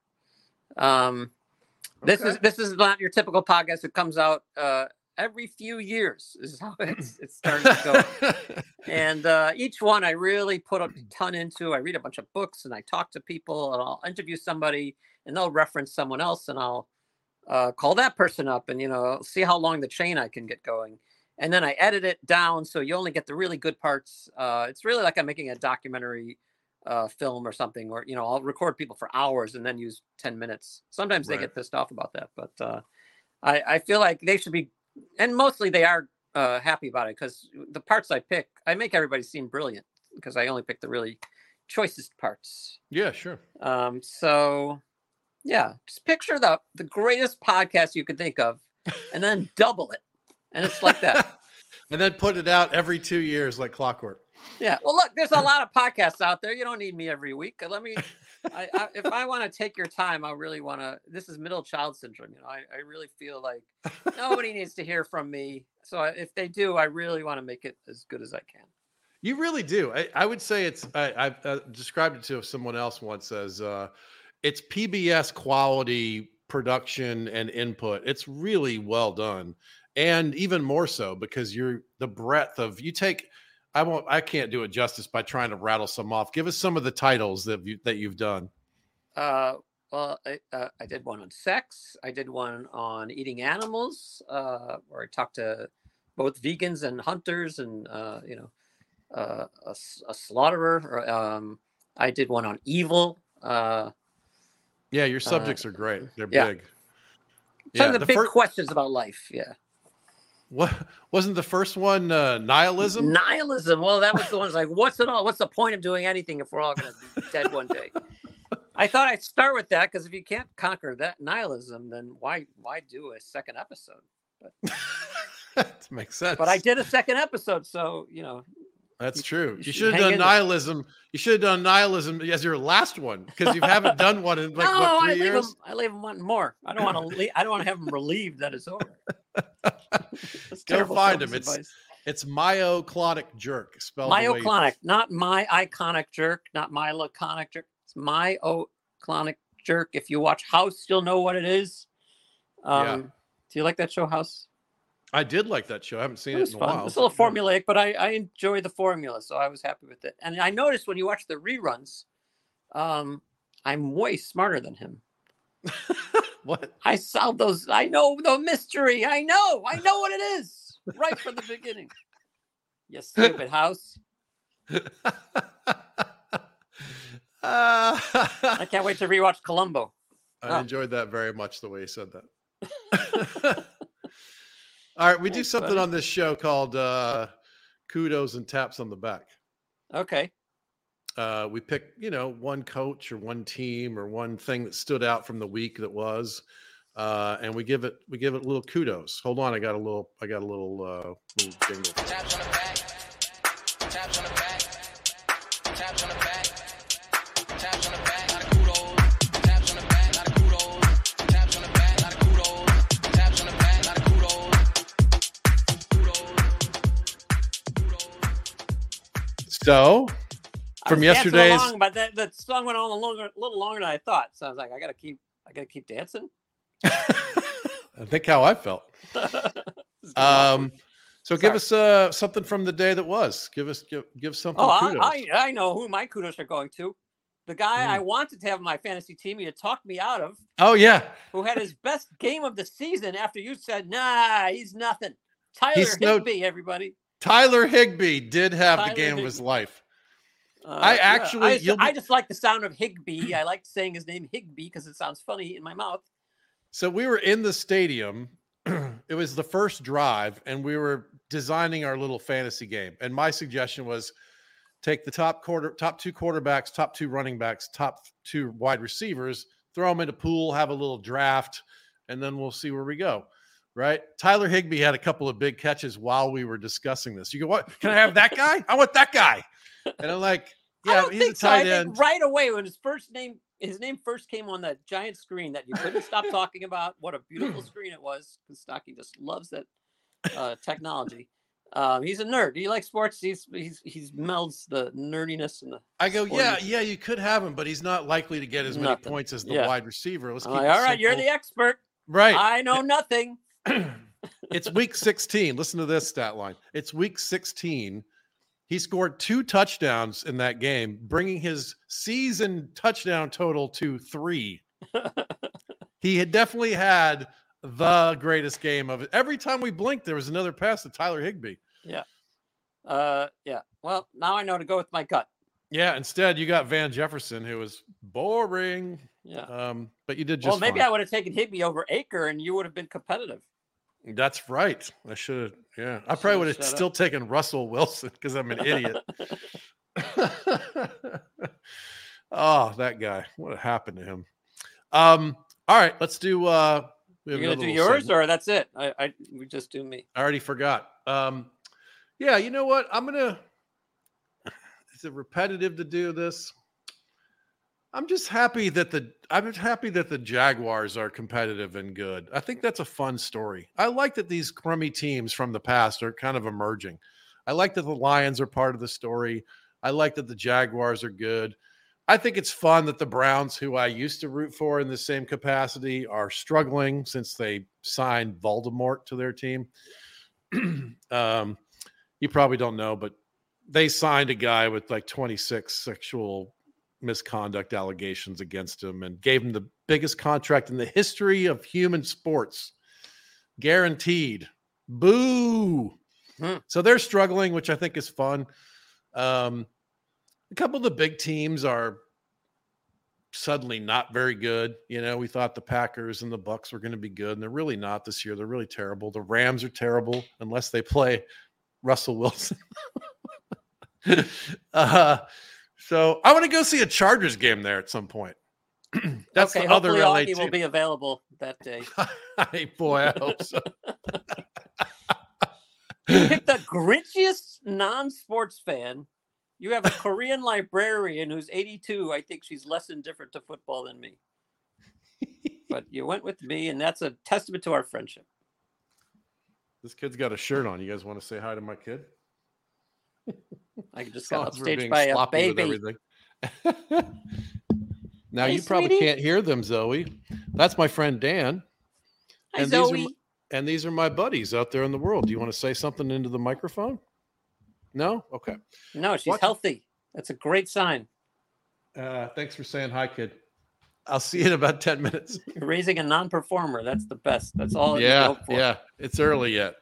This is not your typical podcast. It comes out every few years. This is how it's starting to go. And each one I really put a ton into. I read a bunch of books and I talk to people and I'll interview somebody and they'll reference someone else and I'll call that person up and see how long the chain I can get going. And then I edit it down so you only get the really good parts. It's really like I'm making a documentary film or something where I'll record people for hours and then use 10 minutes. Sometimes they get pissed off about that, but I feel like they should be, and mostly they are happy about it because the parts I pick, I make everybody seem brilliant because I only pick the really choicest parts. Yeah, sure. So yeah, just picture the greatest podcast you could think of and then double it. And it's like that. And then put it out every 2 years like clockwork. Yeah. Well, look, there's a lot of podcasts out there. You don't need me every week. Let me. If I want to take your time, I really want to. This is middle child syndrome. I really feel like nobody needs to hear from me. So if they do, I really want to make it as good as I can. You really do. I would say it's. I've described it to someone else once as it's PBS quality production and input. It's really well done, and even more so because the breadth of you take. I can't do it justice by trying to rattle some off. Give us some of the titles that you've done. Well, I did one on sex. I did one on eating animals, where I talked to both vegans and hunters, and a slaughterer. I did one on evil. Yeah, your subjects are great. They're big. Some of the big questions about life. Yeah. What wasn't the first one nihilism? Nihilism. Well, that was the one. Like, what's it all? What's the point of doing anything if we're all going to be dead one day? I thought I'd start with that because if you can't conquer that nihilism, then why do a second episode? But, that makes sense. But I did a second episode, so that's true. You should have done nihilism. You should have done nihilism as your last one because you haven't done one in 3 years. I leave them wanting more. I don't want to. I don't want to have them relieved that it's over. Go find him. It's myoclonic jerk. Spelled myoclonic, not my iconic jerk, not my laconic jerk. It's myoclonic jerk. If you watch House, you'll know what it is. Do you like that show, House? I did like that show. I haven't seen it in a while. It's a little formulaic, but I enjoy the formula, so I was happy with it. And I noticed when you watch the reruns, I'm way smarter than him. What? I solved those. I know the mystery. I know what it is right from the beginning. You stupid House. I can't wait to rewatch Columbo. I enjoyed that very much, the way you said that. All right, we do something on this show called kudos and taps on the back. Okay. We pick, one coach or one team or one thing that stood out from the week that was, and we give it a little kudos. Hold on, I got a little jingle. Taps on the back. Taps on the back. Taps on the back. Taps on the back. Lot of kudos. Taps on the back. Lot of kudos. Taps on the back. Lot of kudos. Taps on the back. Lot of kudos. So. From yesterday's, along, but that song went on a little longer than I thought. So I was like, I gotta keep dancing. I think how I felt. So give us something from the day that was. Give something. Oh, I know who my kudos are going to. The guy I wanted to have on my fantasy team, you talked me out of. Oh yeah. Who had his best game of the season after you said, nah, he's nothing. Tyler Higbee, everybody. Tyler Higbee did have the game of his life. I just like the sound of Higbee. I like saying his name Higbee because it sounds funny in my mouth. So we were in the stadium. It was the first drive, and we were designing our little fantasy game. And my suggestion was take the top two quarterbacks, top two running backs, top two wide receivers, throw them in a pool, have a little draft, and then we'll see where we go. Right? Tyler Higbee had a couple of big catches while we were discussing this. You go, what? Can I have that guy? I want that guy. And I'm like, yeah, he's a tight end. I think right away when his name first came on that giant screen that you couldn't stop talking about, what a beautiful screen it was. Because Stocky just loves that technology. He's a nerd. He likes sports. He's melds the nerdiness and the. I go, yeah, you could have him, but he's not likely to get as many points as the wide receiver. Let's keep it all right, you're the expert. Right. I know nothing. It's week 16. Listen to this stat line. It's week 16. He scored 2 touchdowns in that game, bringing his season touchdown total to 3. He had definitely had the greatest game of it. Every time we blinked, there was another pass to Tyler Higbee. Yeah. Yeah. Well, now I know to go with my gut. Yeah. Instead, you got Van Jefferson, who was boring. Yeah. But you did just maybe fine. I would have taken Higbee over Acre, and you would have been competitive. That's right. I should have. Yeah, I probably would have still taken Russell Wilson because I'm an idiot. Oh, that guy! What happened to him? All right, let's do. You're gonna do yours, or that's it? We just do me. I already forgot. Yeah, you know what? Is it repetitive to do this? I'm happy that the Jaguars are competitive and good. I think that's a fun story. I like that these crummy teams from the past are kind of emerging. I like that the Lions are part of the story. I like that the Jaguars are good. I think it's fun that the Browns, who I used to root for in the same capacity, are struggling since they signed Voldemort to their team. You probably don't know, but they signed a guy with like 26 sexual misconduct allegations against him and gave him the biggest contract in the history of human sports. Guaranteed. Boo. So they're struggling, which I think is fun. A couple of the big teams are suddenly not very good. You know, we thought the Packers and the Bucks were going to be good, and they're really not this year. They're really terrible. The Rams are terrible unless they play Russell Wilson. So I want to go see a Chargers game there at some point. That's okay, the other LA Augie will be available that day. Hey, boy, I hope so. You picked the grinchiest non-sports fan. You have a Korean librarian who's 82. I think she's less indifferent to football than me. But you went with me, and that's a testament to our friendship. This kid's got a shirt on. You guys want to say hi to my kid? I just got upstaged by a baby. Now, hey, you probably sweetie. can't hear them, Zoe. That's my friend Dan. Hi, and Zoe. These are my buddies out there in the world. Do you want to say something into the microphone? No? Okay. No, she's healthy. That's a great sign. Thanks for saying hi, kid. I'll see you in about 10 minutes. You're raising a non-performer. That's the best. That's all you Yeah, hope for. yeah. It's early yet.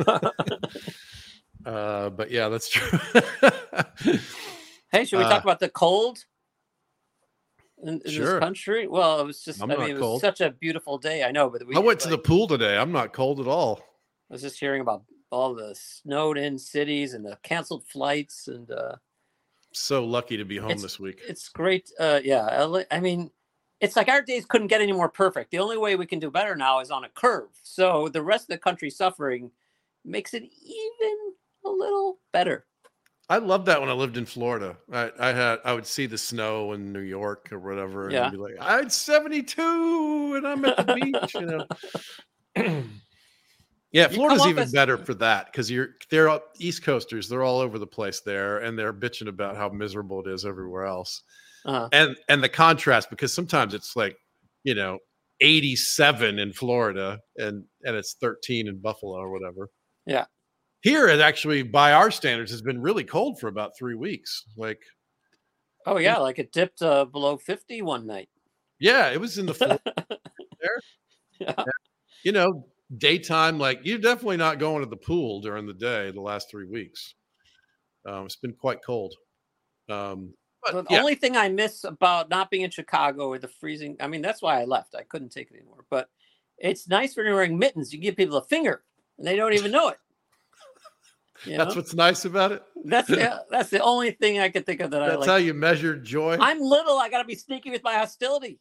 But yeah, that's true. Hey, should we talk about the cold in Sure. this country? Well, it was just, I'm I not mean, it was cold. such a beautiful day. I know, but I went to the pool today. I'm not cold at all. I was just hearing about all the snowed in cities and the canceled flights. And So lucky to be home this week. it's great. Yeah. LA, I mean, it's like our days couldn't get any more perfect. The only way we can do better now is on a curve. So the rest of the country suffering makes it even a little better. I loved that when I lived in Florida. I would see the snow in New York or whatever, and Yeah. I'd be like, I'm 72 and I'm at the beach, you know. Yeah, Florida's come off even as- better for that because they're all East Coasters. They're all over the place there, and they're bitching about how miserable it is everywhere else. Uh-huh. And the contrast, because sometimes it's like, 87 in Florida and it's 13 in Buffalo or whatever. Yeah. Here, it actually, by our standards, has been really cold for about 3 weeks. Like, Oh, yeah. Like it dipped below 50 one night. yeah, it was in the floor there. Yeah. Daytime, like you're definitely not going to the pool during the day the last 3 weeks. It's been quite cold. But The yeah, only thing I miss about not being in Chicago or the freezing, I mean, that's why I left. I couldn't take it anymore. But it's nice when you're wearing mittens. You give people a finger and they don't even know it. that's what's nice about it. That's the only thing I could think of that I That's like. how you measure joy. I'm little. I got to be sneaky with my hostility.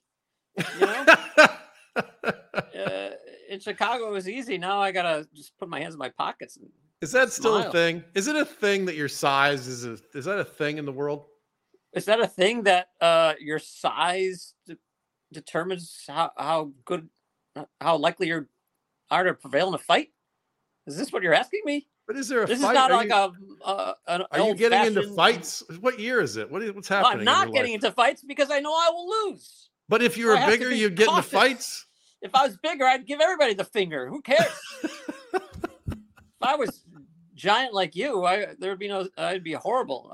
In Chicago, it was easy. Now I got to just put my hands in my pockets. And Is that still smile. a thing? Is it a thing that your size is that a thing in the world? is that a thing that your size determines how likely you are to prevail in a fight? Is this what you're asking me? But is there a This fight? is not Are like you, an are you getting into old-fashioned- fights? What year is it? What's Well, happening? I'm not in your getting life? into fights because I know I will lose. But if you I were have to bigger, be you'd get into cautious. fights. If I was bigger, I'd give everybody the finger. Who cares? If I was giant like you, there'd be no. I'd be horrible.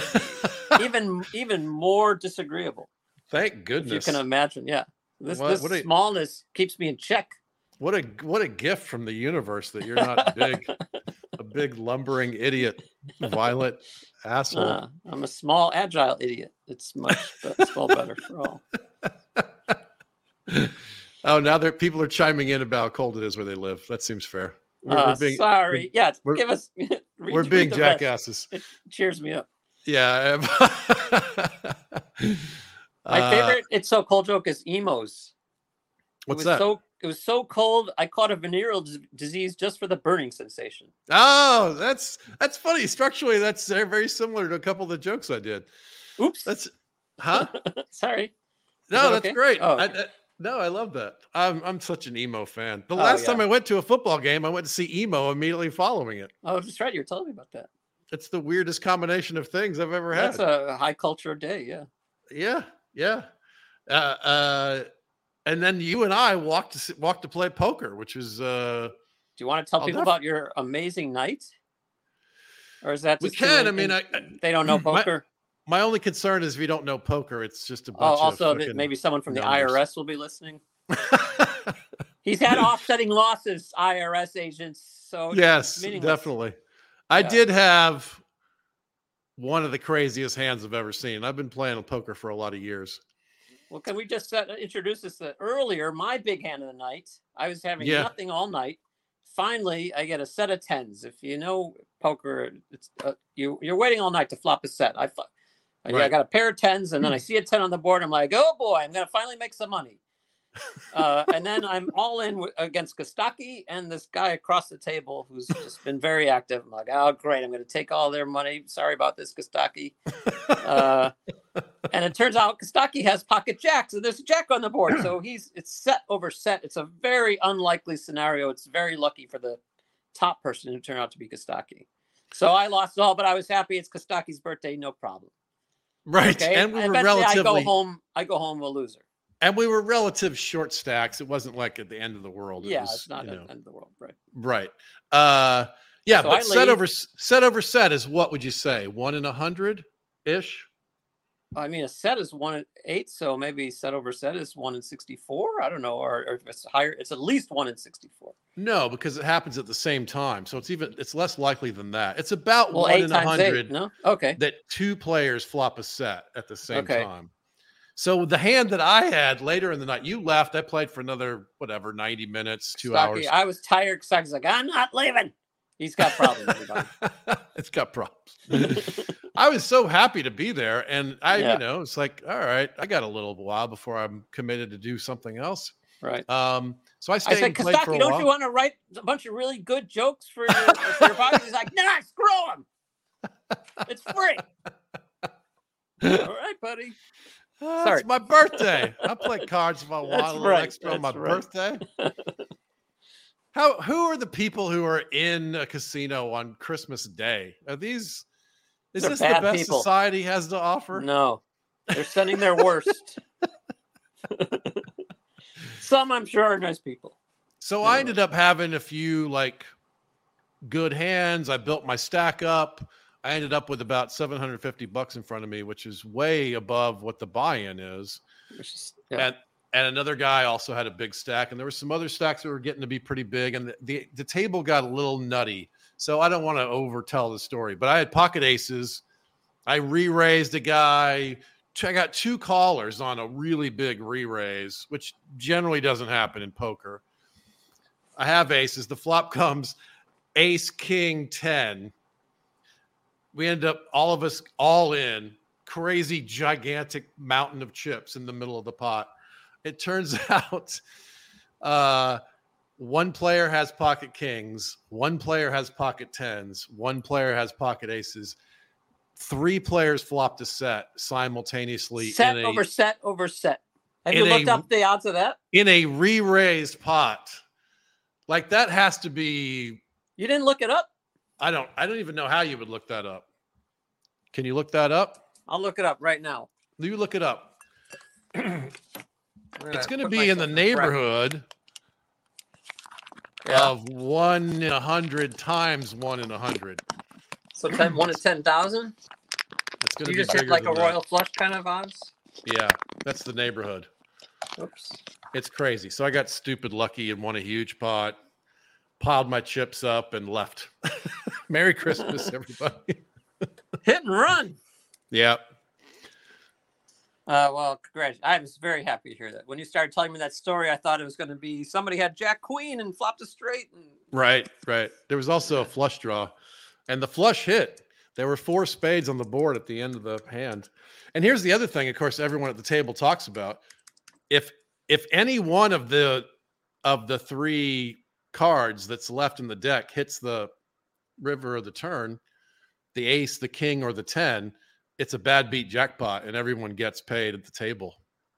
Even more disagreeable. Thank If goodness. you can imagine, yeah. This What a- smallness keeps me in check. What a gift from the universe that you're not big, a big lumbering idiot, violent asshole. I'm a small, agile idiot. It's all better for all. Oh, now people are chiming in about how cold it is where they live. That seems fair. We're being, Sorry. Yeah, we're- give us. we're being jackasses. It cheers me up. Yeah. My favorite "It's So Cold" joke is emos. What's it was that? It was so cold. I caught a venereal disease just for the burning sensation. Oh, that's funny. Structurally, that's very similar to a couple of the jokes I did. Oops. That's, huh? Sorry. No, that's okay? great. Oh, okay. No, I love that. I'm such an emo fan. The last time I went to a football game, I went to see emo immediately following it. Oh, that's right. You were telling me about that. It's the weirdest combination of things I've ever had. That's a high culture day. Yeah. Yeah. And then you and I walked to play poker, which was. Do you want to tell people about your amazing night? Or is that just we can? I mean, they don't know poker. My only concern is if you don't know poker, it's just a bunch also of maybe someone from numbers. the IRS will be listening. He's had offsetting losses, IRS agents. So yes, definitely. I did have one of the craziest hands I've ever seen. I've been playing poker for a lot of years. Well, can we just introduce this earlier? My big hand of the night. I was having nothing all night. Finally, I get a set of tens. If you know poker, it's you're waiting all night to flop a set. I got a pair of tens, and then I see a 10 on the board. I'm like, oh boy, I'm gonna finally make some money. And then I'm all in against Kostaki and this guy across the table who's just been very active. I'm like, oh great, I'm going to take all their money. Sorry about this, Kostaki. And it turns out Kostaki has pocket jacks, and there's a jack on the board. So it's set over set. It's a very unlikely scenario. It's very lucky for the top person who turned out to be Kostaki. So I lost it all, but I was happy. It's Kostaki's birthday, no problem. Right, okay? And we were relatively. I go home a loser. And we were relative short stacks. It wasn't like at the end of the world. It's not at the end of the world, right? Right. So but set over set is what would you say? 1 in 100 ish? I mean, a set is 1 in 8, so maybe set over set is 1 in 64. I don't know, or if it's higher, it's at least 1 in 64. No, because it happens at the same time, so it's less likely than that. It's about 1 in 100. 8, no, okay. That two players flop a set at the same time. So the hand that I had later in the night, you left. I played for another 90 minutes, 2 hours. I was tired. Kostaki like, I'm not leaving. He's got problems. It's got problems. I was so happy to be there, and it's like, all right, I got a little while before I'm committed to do something else. Right. So I stayed and played for a while. Don't you want to write a bunch of really good jokes for your body? He's like, nah, screw him. It's free. All right, buddy. It's my birthday. I play cards if I want a little extra on my birthday. Who are the people who are in a casino on Christmas Day? Is this the best society has to offer? No, they're sending their worst. Some, I'm sure, are nice people. So I ended up having a few good hands. I built my stack up. I ended up with about $750 in front of me, which is way above what the buy-in is. And another guy also had a big stack, and there were some other stacks that were getting to be pretty big, and the table got a little nutty. So I don't want to overtell the story, but I had pocket aces. I re-raised a guy. I got 2 callers on a really big re-raise, which generally doesn't happen in poker. I have aces. The flop comes ace, king, 10. We end up, all of us, all in, crazy, gigantic mountain of chips in the middle of the pot. It turns out one player has pocket kings, one player has pocket 10s, one player has pocket aces. 3 players flopped a set simultaneously. Set over set. Have you looked up the odds of that? In a re-raised pot. Like, that has to be... You didn't look it up? I don't even know how you would look that up. Can you look that up? I'll look it up right now. You look it up. It's going to be in the neighborhood of 1 in 100 times 1 in 100. So 1 in 10,000? It's going to be just hit like a royal flush kind of odds? Yeah, that's the neighborhood. Oops. It's crazy. So I got stupid lucky and won a huge pot, piled my chips up, and left. Merry Christmas, everybody. Hit and run. Yeah. Well, congratulations. I was very happy to hear that. When you started telling me that story, I thought it was going to be somebody had Jack Queen and flopped a straight. Right. There was also a flush draw, and the flush hit. There were 4 spades on the board at the end of the hand. And here's the other thing, of course, everyone at the table talks about. If any one of the of the 3 cards that's left in the deck hits the river of the turn, the ace, the king, or the 10, it's a bad beat jackpot and everyone gets paid at the table.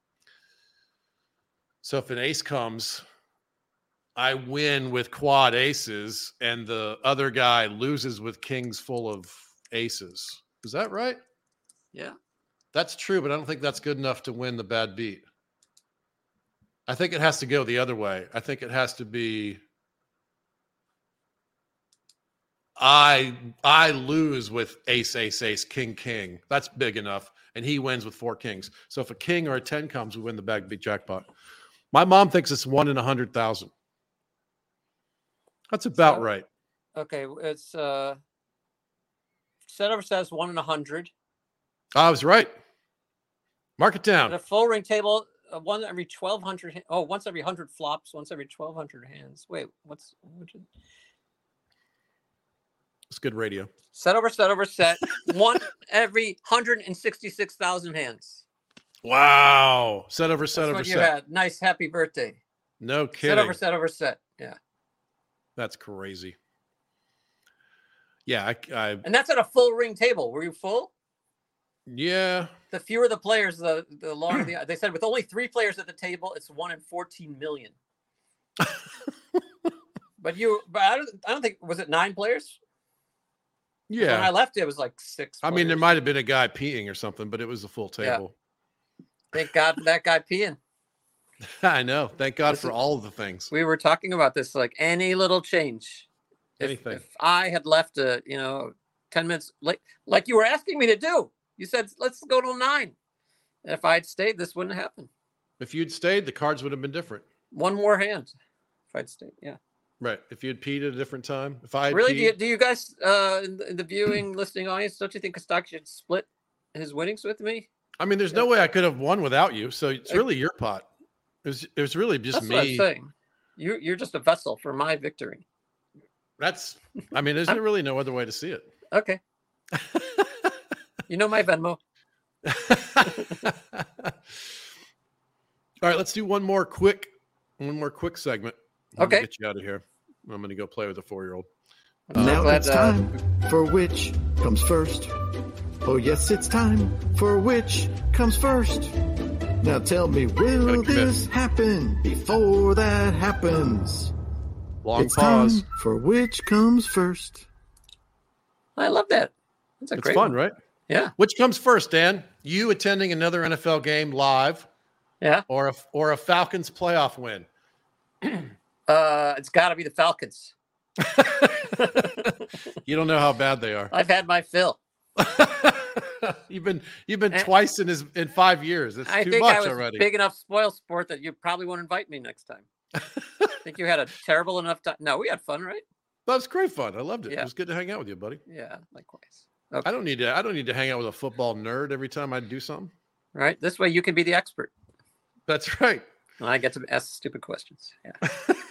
So if an ace comes, I win with quad aces and the other guy loses with kings full of aces. Is that right? Yeah. That's true, but I don't think that's good enough to win the bad beat. I think it has to go the other way. I think it has to be I lose with ace, ace, ace, king, king. That's big enough. And he wins with 4 kings. So if a king or a 10 comes, we win the bad beat jackpot. My mom thinks it's 1 in 100,000. That's about right. Okay, it's Setover says 1 in 100. I was right. Mark it down. At a full ring table, one every 1,200. Oh, once every 100 flops, once every 1,200 hands. Wait, It's good radio. Set over set. One every 166,000 hands. Wow. Set over That's set. what you had. Nice, happy birthday. No kidding. Set over set. Yeah. That's crazy. Yeah, I and that's at a full ring table. Were you full? Yeah. The fewer the players, the longer the. They said with only 3 players at the table, it's 1 in 14 million. But I don't think, was it 9 players? Yeah. When I left, it was like 6 I mean, there might have been a guy peeing or something, but it was a full table. Yeah. Thank God for that guy peeing. I know. Thank God for all of the things. We were talking about this, like any little change. Anything. If I had left 10 minutes late, like you were asking me to do, you said, let's go till 9. And if I'd stayed, this wouldn't happen. If you'd stayed, the cards would have been different. One more hand. If I'd stayed. Yeah. Right. If you'd peed at a different time. If I really, do you guys in the viewing, listening audience, don't you think Kostak should split his winnings with me? I mean, there's no way I could have won without you. So it's really your pot. It was really just That's me. what I'm saying. You're just a vessel for my victory. There's really no other way to see it. Okay. You know my Venmo. All right, let's do one more quick segment. Okay. Get you out of here. I'm going to go play with a 4-year-old. Now it's time for which comes first. Oh, yes, it's time for which comes first. Now tell me, will this happen before that happens? Long pause. Time for which comes first. I love that. It's great fun, right? Yeah. Which comes first, Dan? You attending another NFL game live? Yeah. Or a Falcons playoff win? It's got to be the Falcons. You don't know how bad they are. I've had my fill. You've been twice in 5 years. It's too much I was already. Big enough spoil sport that you probably won't invite me next time. I think you had a terrible enough time. No, we had fun, right? That was great fun. I loved it. Yeah. It was good to hang out with you, buddy. Yeah, likewise. Okay. I don't need to hang out with a football nerd every time I do something. Right. This way you can be the expert. That's right. And I get to ask stupid questions. Yeah.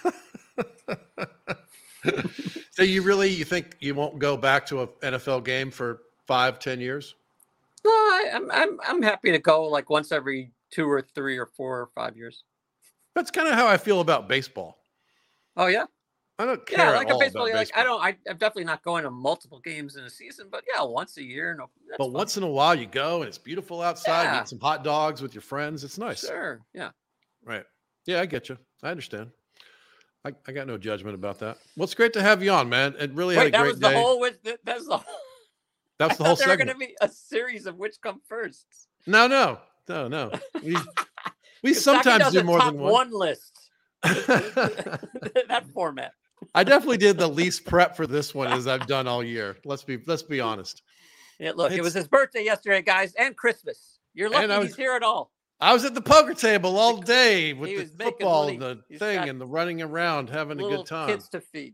So you think you won't go back to an NFL game for 5-10 years? No, I'm happy to go like once every 2 or 3 or 4 or 5 years. That's kind of how I feel about baseball. Oh yeah. I don't care. Yeah, like at all a baseball. about baseball. I'm definitely not going to multiple games in a season, but yeah, once a year. No, but fun. Once in a while you go and it's beautiful outside. Yeah. You eat some hot dogs with your friends. It's nice. Sure. Yeah. Right. Yeah, I get you. I understand. I got no judgment about that. Well, it's great to have you on, man. It really had a great day. That's the whole. That's the whole segment. There going to be a series of which come first. No. We sometimes do more than one list. That format. I definitely did the least prep for this one as I've done all year. Let's be honest. Yeah, look, it was his birthday yesterday, guys, and Christmas. You're lucky he's here at all. I was at the poker table all day with the football and the thing and the running around, having a good time. Kids to feed.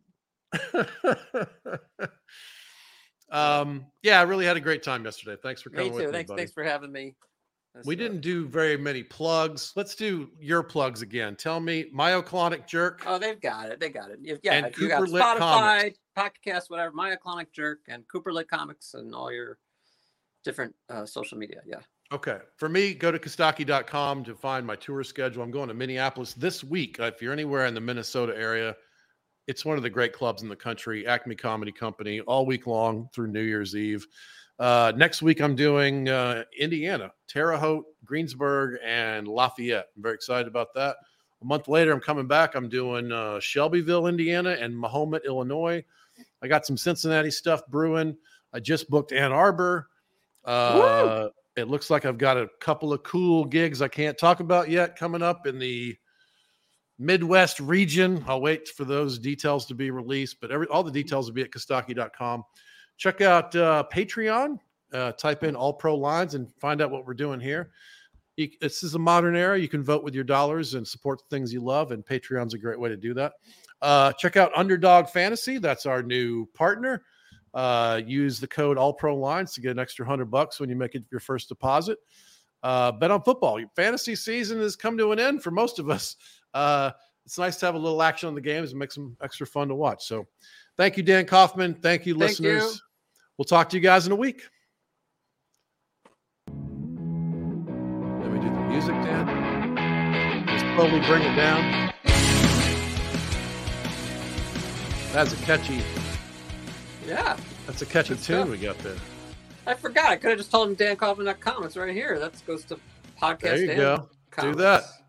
Yeah, I really had a great time yesterday. Thanks for coming with me, buddy. Thanks for having me. We didn't do very many plugs. Let's do your plugs again. Tell me, Myoclonic Jerk. Oh, they've got it. Yeah, and you got Cooper Spotify, Lit podcast, whatever. Myoclonic Jerk and Cooper Lit Comics and all your different social media. Yeah. Okay. For me, go to Kostaki.com to find my tour schedule. I'm going to Minneapolis this week. If you're anywhere in the Minnesota area, it's one of the great clubs in the country, Acme Comedy Company, all week long through New Year's Eve. Next week, I'm doing Indiana, Terre Haute, Greensburg, and Lafayette. I'm very excited about that. A month later, I'm coming back. I'm doing Shelbyville, Indiana, and Mahomet, Illinois. I got some Cincinnati stuff brewing. I just booked Ann Arbor. It looks like I've got a couple of cool gigs I can't talk about yet coming up in the Midwest region. I'll wait for those details to be released, but all the details will be at Kostaki.com. Check out Patreon. Type in All Pro Lines and find out what we're doing here. This is a modern era. You can vote with your dollars and support the things you love, and Patreon's a great way to do that. Check out Underdog Fantasy. That's our new partner. Use the code All Pro Lines to get an extra $100 when you make your first deposit. Bet on football. Your fantasy season has come to an end for most of us. It's nice to have a little action on the games and make some extra fun to watch. So thank you, Dan Kaufman. Thank you, listeners. We'll talk to you guys in a week. Let me do the music, Dan. Just slowly bring it down. That's a catchy. Yeah. That's a catchy tune we got there. I forgot. I could have just told him DanKaufman.com. It's right here. That goes to podcast. There you go. Do that.